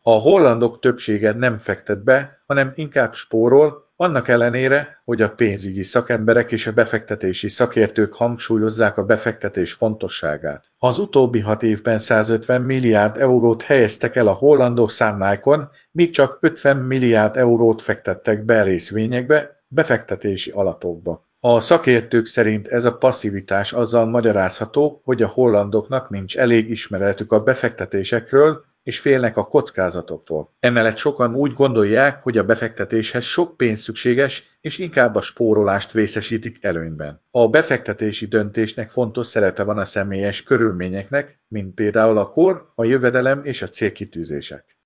A hollandok többsége nem fektet be, hanem inkább spórol, annak ellenére, hogy a pénzügyi szakemberek és a befektetési szakértők hangsúlyozzák a befektetés fontosságát. Az utóbbi 6 évben 150 milliárd eurót helyeztek el a hollandok számláikon, míg csak 50 milliárd eurót fektettek be részvényekbe, befektetési alapokba. A szakértők szerint ez a passzivitás azzal magyarázható, hogy a hollandoknak nincs elég ismeretük a befektetésekről, és félnek a kockázatoktól. Emellett sokan úgy gondolják, hogy a befektetéshez sok pénz szükséges, és inkább a spórolást részesítik előnyben. A befektetési döntésnek fontos szerepe van a személyes körülményeknek, mint például a kor, a jövedelem és a célkitűzések.